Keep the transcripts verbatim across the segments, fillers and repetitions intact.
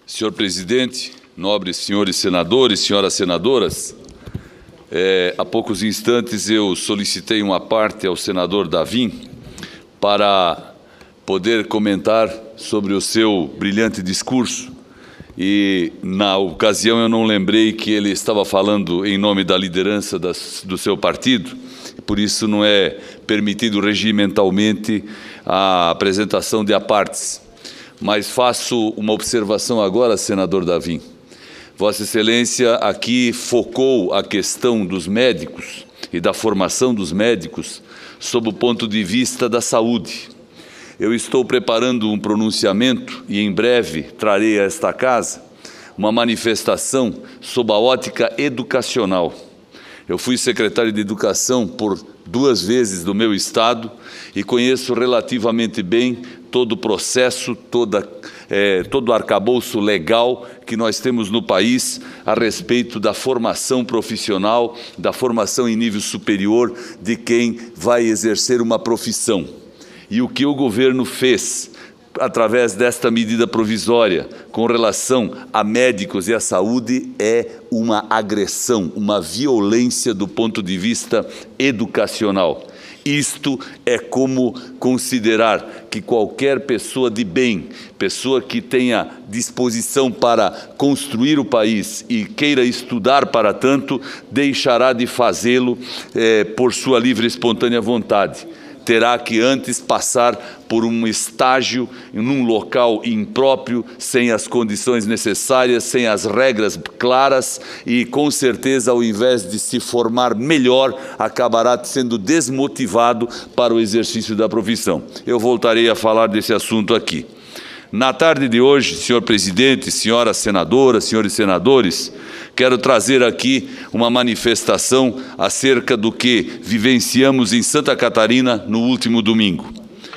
Senhor presidente, nobres senhores senadores, senhoras senadoras, é, há poucos instantes eu solicitei uma parte ao senador Davim para poder comentar sobre o seu brilhante discurso e, na ocasião, eu não lembrei que ele estava falando em nome da liderança das, do seu partido, por isso não é permitido regimentalmente a apresentação de apartes. Mas faço uma observação agora, senador Davim. Vossa Excelência aqui focou a questão dos médicos e da formação dos médicos sob o ponto de vista da saúde. Eu estou preparando um pronunciamento e em breve trarei a esta casa uma manifestação sob a ótica educacional. Eu fui secretário de Educação por duas vezes do meu estado e conheço relativamente bem todo o processo, toda, é, todo o arcabouço legal que nós temos no país a respeito da formação profissional, da formação em nível superior de quem vai exercer uma profissão. E o que o governo fez através desta medida provisória com relação a médicos e à saúde é uma agressão, uma violência do ponto de vista educacional. Isto é como considerar que qualquer pessoa de bem, pessoa que tenha disposição para construir o país e queira estudar para tanto, deixará de fazê-lo eh, por sua livre e espontânea vontade. Terá que antes passar por um estágio num local impróprio, sem as condições necessárias, sem as regras claras e, com certeza, ao invés de se formar melhor, acabará sendo desmotivado para o exercício da profissão. Eu voltarei a falar desse assunto aqui. Na tarde de hoje, senhor presidente, senhoras senadoras, senhores senadores, quero trazer aqui uma manifestação acerca do que vivenciamos em Santa Catarina no último domingo.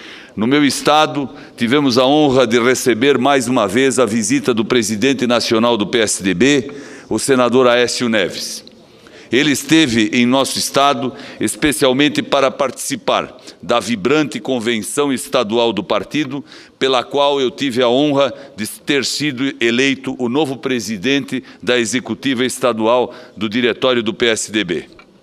No meu estado, tivemos a honra de receber mais uma vez a visita do presidente nacional do P S D B, o senador Aécio Neves. Ele esteve em nosso estado especialmente para participar da vibrante convenção estadual do partido, pela qual eu tive a honra de ter sido eleito o novo presidente da executiva estadual do diretório do P S D B.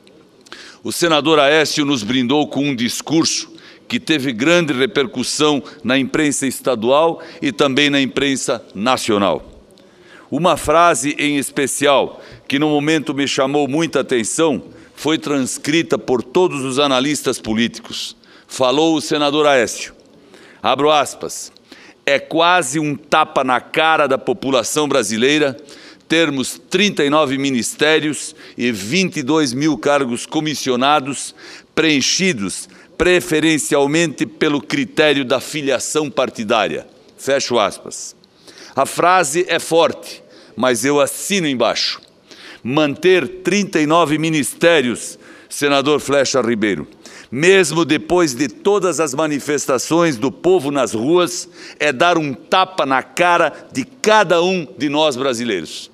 O senador Aécio nos brindou com um discurso que teve grande repercussão na imprensa estadual e também na imprensa nacional. Uma frase em especial, que no momento me chamou muita atenção, foi transcrita por todos os analistas políticos. Falou o senador Aécio, abro aspas, é quase um tapa na cara da população brasileira termos trinta e nove ministérios e vinte e dois mil cargos comissionados preenchidos preferencialmente pelo critério da filiação partidária. Fecho aspas. A frase é forte, mas eu assino embaixo. Manter trinta e nove ministérios, senador Flecha Ribeiro, mesmo depois de todas as manifestações do povo nas ruas, é dar um tapa na cara de cada um de nós brasileiros.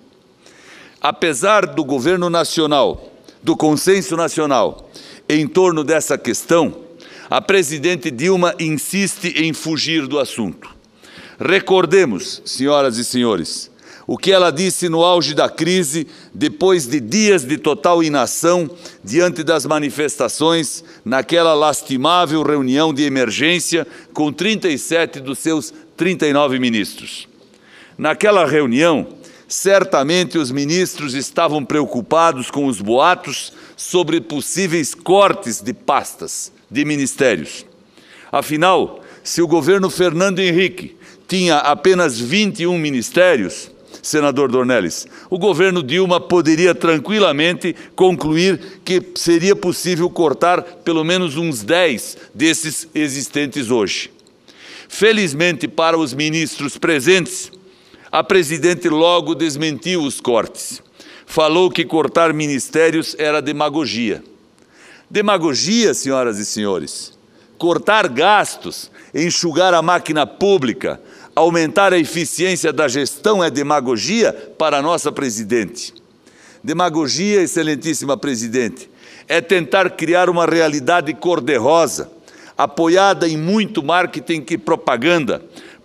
Apesar do governo nacional, do consenso nacional, em torno dessa questão, a presidente Dilma insiste em fugir do assunto. Recordemos, senhoras e senhores, o que ela disse no auge da crise, depois de dias de total inação, diante das manifestações, naquela lastimável reunião de emergência com trinta e sete dos seus trinta e nove ministros. Naquela reunião, certamente os ministros estavam preocupados com os boatos sobre possíveis cortes de pastas, de ministérios. Afinal, se o governo Fernando Henrique tinha apenas vinte e um ministérios, senador Dornelles, o governo Dilma poderia tranquilamente concluir que seria possível cortar pelo menos uns dez desses existentes hoje. Felizmente para os ministros presentes, a presidente logo desmentiu os cortes. Falou que cortar ministérios era demagogia. Demagogia, senhoras e senhores. Cortar gastos, enxugar a máquina pública, aumentar a eficiência da gestão é demagogia para a nossa presidente. Demagogia, excelentíssima presidente, é tentar criar uma realidade cor-de-rosa, apoiada em muito marketing e propaganda,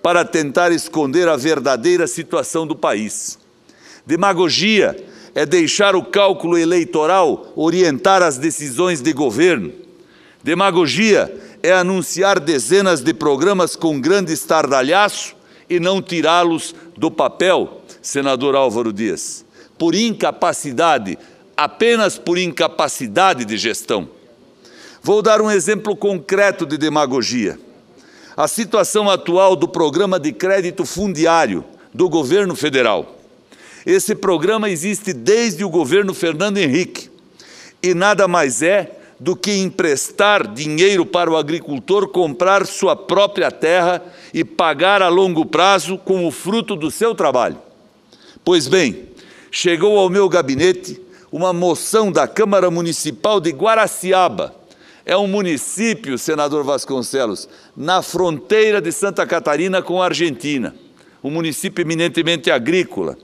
para tentar esconder a verdadeira situação do país. Demagogia é deixar o cálculo eleitoral orientar as decisões de governo. Demagogia é anunciar dezenas de programas com grande estardalhaço e não tirá-los do papel, senador Álvaro Dias, por incapacidade, apenas por incapacidade de gestão. Vou dar um exemplo concreto de demagogia. A situação atual do programa de crédito fundiário do governo federal. Esse programa existe desde o governo Fernando Henrique e nada mais é do que emprestar dinheiro para o agricultor comprar sua própria terra e pagar a longo prazo com o fruto do seu trabalho. Pois bem, chegou ao meu gabinete uma moção da Câmara Municipal de Guaraciaba. É um município, senador Vasconcelos, na fronteira de Santa Catarina com a Argentina, um município eminentemente agrícola,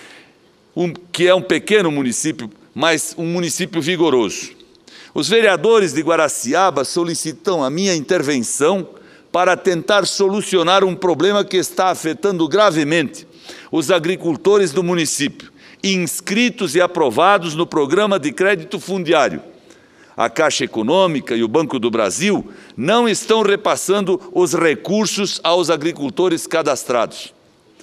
um, que é um pequeno município, mas um município vigoroso. Os vereadores de Guaraciaba solicitam a minha intervenção para tentar solucionar um problema que está afetando gravemente os agricultores do município, inscritos e aprovados no programa de crédito fundiário. A Caixa Econômica e o Banco do Brasil não estão repassando os recursos aos agricultores cadastrados.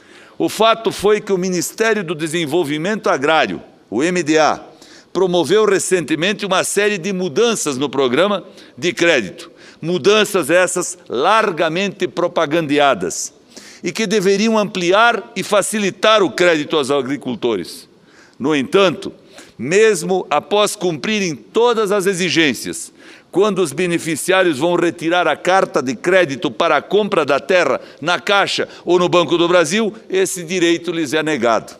O fato foi que o Ministério do Desenvolvimento Agrário, o M D A, promoveu recentemente uma série de mudanças no programa de crédito, mudanças essas largamente propagandeadas, e que deveriam ampliar e facilitar o crédito aos agricultores. No entanto, mesmo após cumprirem todas as exigências, quando os beneficiários vão retirar a carta de crédito para a compra da terra na Caixa ou no Banco do Brasil, esse direito lhes é negado.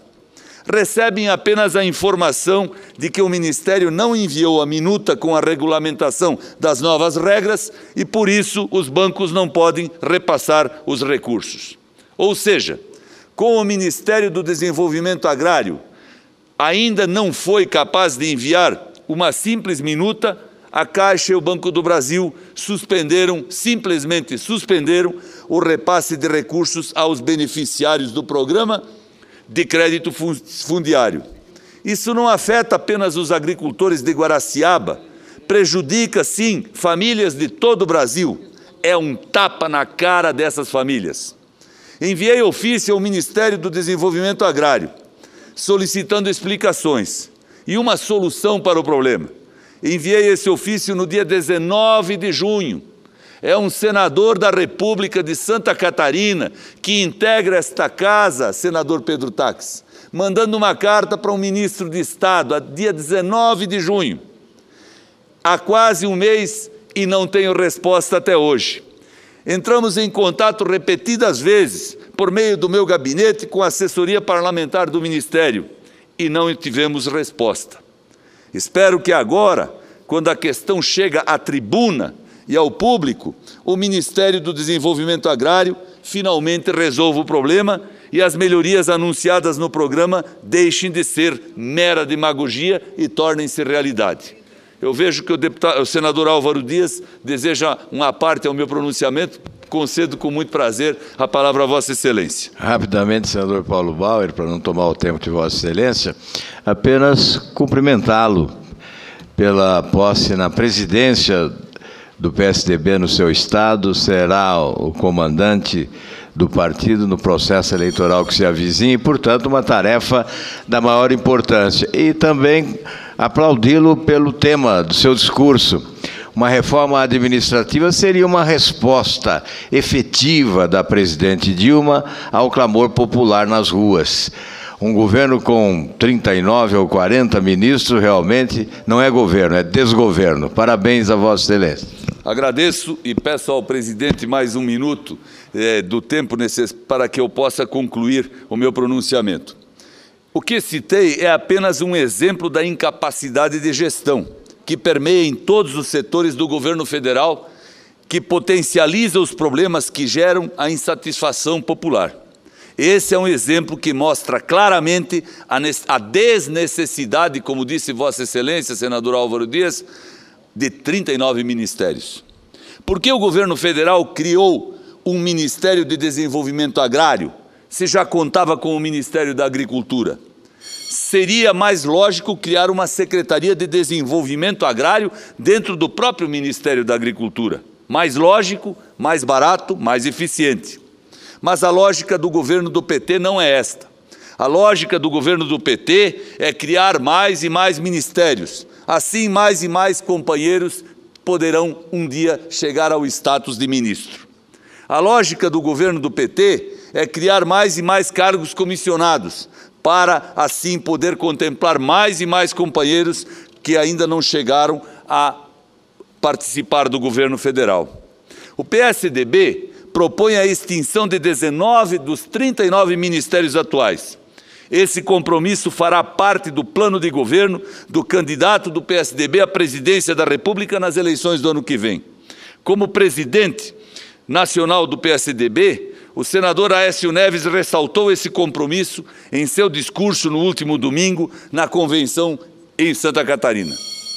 Recebem apenas a informação de que o Ministério não enviou a minuta com a regulamentação das novas regras e, por isso, os bancos não podem repassar os recursos. Ou seja, com o Ministério do Desenvolvimento Agrário ainda não foi capaz de enviar uma simples minuta, a Caixa e o Banco do Brasil suspenderam, simplesmente suspenderam, o repasse de recursos aos beneficiários do programa de crédito fundiário. Isso não afeta apenas os agricultores de Guaraciaba, prejudica, sim, famílias de todo o Brasil. É um tapa na cara dessas famílias. Enviei ofício ao Ministério do Desenvolvimento Agrário, solicitando explicações e uma solução para o problema. Enviei esse ofício no dia dezenove de junho. É um senador da República de Santa Catarina que integra esta casa, senador Pedro Taques, mandando uma carta para um ministro de Estado, a dia dezenove de junho. Há quase um mês e não tenho resposta até hoje. Entramos em contato repetidas vezes, por meio do meu gabinete, com a assessoria parlamentar do Ministério, e não tivemos resposta. Espero que agora, quando a questão chega à tribuna e ao público, o Ministério do Desenvolvimento Agrário finalmente resolva o problema e as melhorias anunciadas no programa deixem de ser mera demagogia e tornem-se realidade. Eu vejo que o, deputado, o senador Álvaro Dias deseja uma parte ao meu pronunciamento. Concedo com muito prazer a palavra a Vossa Excelência. Rapidamente, senador Paulo Bauer, para não tomar o tempo de Vossa Excelência, apenas cumprimentá-lo pela posse na presidência do P S D B no seu estado, será o comandante do partido no processo eleitoral que se avizinha e, portanto, uma tarefa da maior importância. E também aplaudi-lo pelo tema do seu discurso. Uma reforma administrativa seria uma resposta efetiva da presidente Dilma ao clamor popular nas ruas. Um governo com trinta e nove ou quarenta ministros realmente não é governo, é desgoverno. Parabéns a Vossa Excelência. Agradeço e peço ao presidente mais um minuto é, do tempo necessário para que eu possa concluir o meu pronunciamento. O que citei é apenas um exemplo da incapacidade de gestão que permeia em todos os setores do governo federal, que potencializa os problemas que geram a insatisfação popular. Esse é um exemplo que mostra claramente a desnecessidade, como disse Vossa Excelência, senador Álvaro Dias, de trinta e nove ministérios. Por que o governo federal criou um Ministério de Desenvolvimento Agrário, se já contava com o Ministério da Agricultura? Seria mais lógico criar uma Secretaria de Desenvolvimento Agrário dentro do próprio Ministério da Agricultura. Mais lógico, mais barato, mais eficiente. Mas a lógica do governo do P T não é esta. A lógica do governo do P T é criar mais e mais ministérios. Assim, mais e mais companheiros poderão um dia chegar ao status de ministro. A lógica do governo do P T é criar mais e mais cargos comissionados, para assim poder contemplar mais e mais companheiros que ainda não chegaram a participar do governo federal. O P S D B propõe a extinção de dezenove dos trinta e nove ministérios atuais. Esse compromisso fará parte do plano de governo do candidato do P S D B à presidência da República nas eleições do ano que vem. Como presidente nacional do P S D B, o senador Aécio Neves ressaltou esse compromisso em seu discurso no último domingo na convenção em Santa Catarina.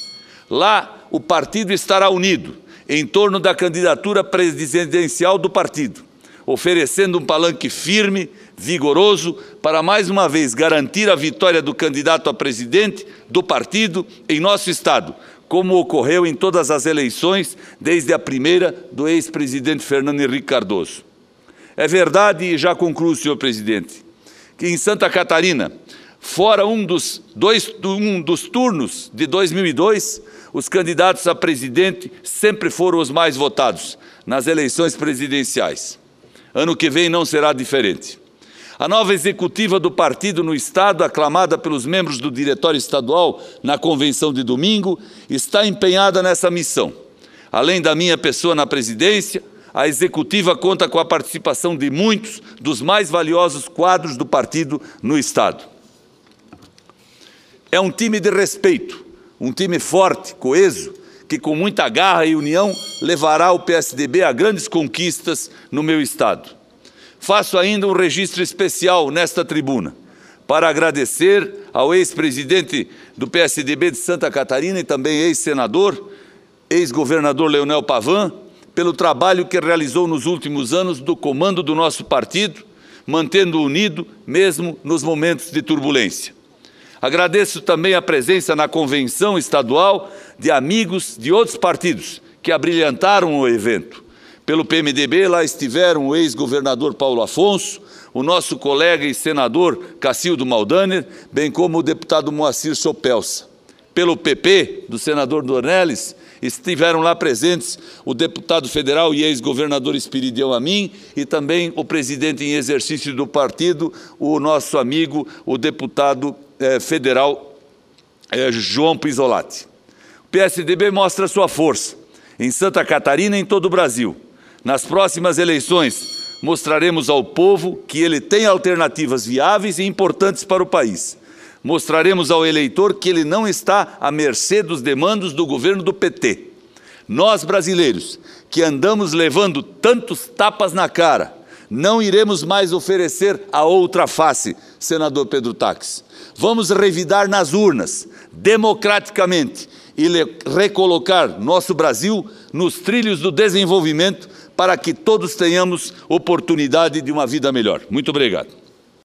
Lá, o partido estará unido em torno da candidatura presidencial do partido, oferecendo um palanque firme, vigoroso, para mais uma vez garantir a vitória do candidato a presidente do partido em nosso estado, como ocorreu em todas as eleições, desde a primeira do ex-presidente Fernando Henrique Cardoso. É verdade, e já concluo, senhor presidente, que em Santa Catarina, fora um dos, dois, um dos turnos de dois mil e dois, os candidatos a presidente sempre foram os mais votados nas eleições presidenciais. Ano que vem não será diferente. A nova executiva do partido no estado, aclamada pelos membros do diretório estadual na convenção de domingo, está empenhada nessa missão. Além da minha pessoa na presidência, a executiva conta com a participação de muitos dos mais valiosos quadros do partido no estado. É um time de respeito, um time forte, coeso, que com muita garra e união levará o P S D B a grandes conquistas no meu estado. Faço ainda um registro especial nesta tribuna para agradecer ao ex-presidente do P S D B de Santa Catarina e também ex-senador, ex-governador Leonel Pavan, pelo trabalho que realizou nos últimos anos do comando do nosso partido, mantendo unido mesmo nos momentos de turbulência. Agradeço também a presença na convenção estadual de amigos de outros partidos que abrilhantaram o evento. Pelo P M D B, lá estiveram o ex-governador Paulo Afonso, o nosso colega e senador Cacildo Maldaner, bem como o deputado Moacir Sopelsa. Pelo P P, do senador Dornelles, estiveram lá presentes o deputado federal e ex-governador Espiridião Amin e também o presidente em exercício do partido, o nosso amigo, o deputado eh, federal eh, João Pisolati. O P S D B mostra sua força em Santa Catarina e em todo o Brasil. Nas próximas eleições, mostraremos ao povo que ele tem alternativas viáveis e importantes para o país. Mostraremos ao eleitor que ele não está à mercê dos demandos do governo do P T. Nós, brasileiros, que andamos levando tantos tapas na cara, não iremos mais oferecer a outra face, senador Pedro Taques. Vamos revidar nas urnas, democraticamente, e recolocar nosso Brasil nos trilhos do desenvolvimento para que todos tenhamos oportunidade de uma vida melhor. Muito obrigado.